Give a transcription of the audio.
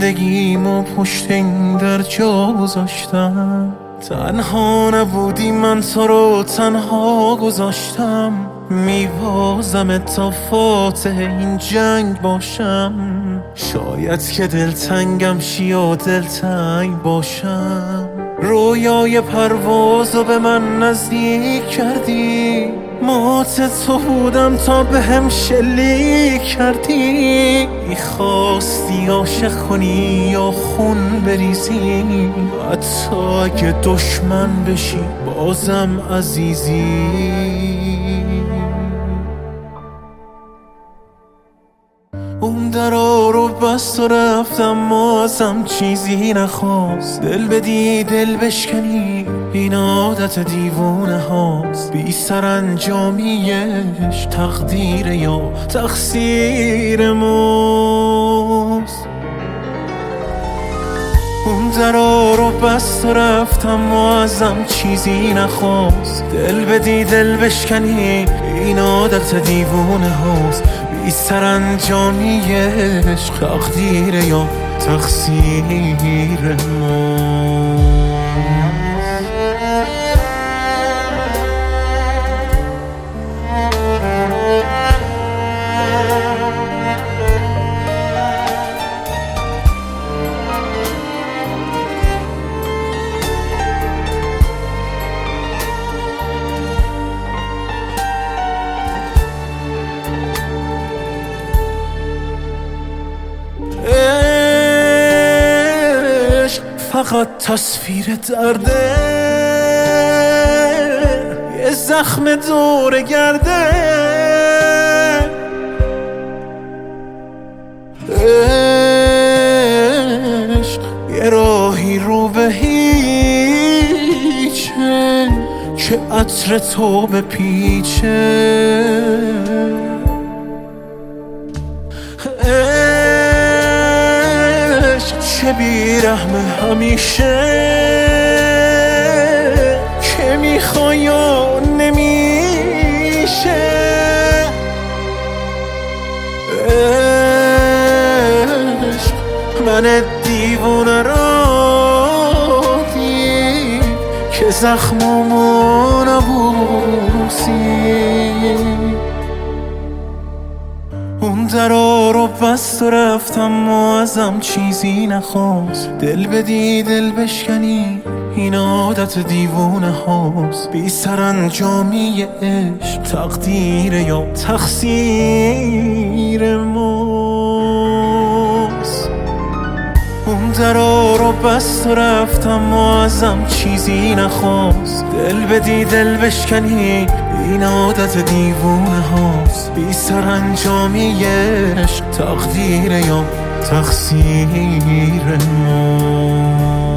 زندگیمو پشت این در جا گذاشتم. تنها نبودی من تو رو تنها گذاشتم. میوازم تا فاتح این جنگ باشم. شاید که دلتنگم شی و دلتنگ باشم. رویای پروازو به من نزدیک کردی. مات تو بودم تا به هم شلیک کردی. میخواستی عاشق کنی یا خون بریزی. حتی اگه دشمن بشی بازم عزیزی. اون درا رو بست و رفتم و ازم چیزی نخواست. دل بدی دل بشکنی این عادت دیوونه هاست. بی سرانجامیش تقدیر یا تقصیر ماست. اون درا رو بست و رفتم و ازم چیزی نخواست. دل بدی دل بشکنی این عادت دیوونه هاست. بی سرانجامیش تقدیر یا تقصیر ماست. فقط تصویر درده، یه زخم دور گرده. عشق یه راهی رو به هیچه که عطر تو بپیچه. چه بیرحمه همیشه که میخوای یا نمیشه. عشق من دیوونه را دید که زخممو نبوسی. اون درا رو بست و رفتم و ازم چیزی نخواست. دل بدی دل بشکنی این عادت دیوونه هاست. بی سرانجامی عشق تقدیر یا تقصیر ماست. اون درا رو بست و رفتم و ازم چیزی نخواست. دل بدی دل بشکنی این عادت دیوونه هاست. بی سرانجامی عشق تقدیر یا تقصیر ما.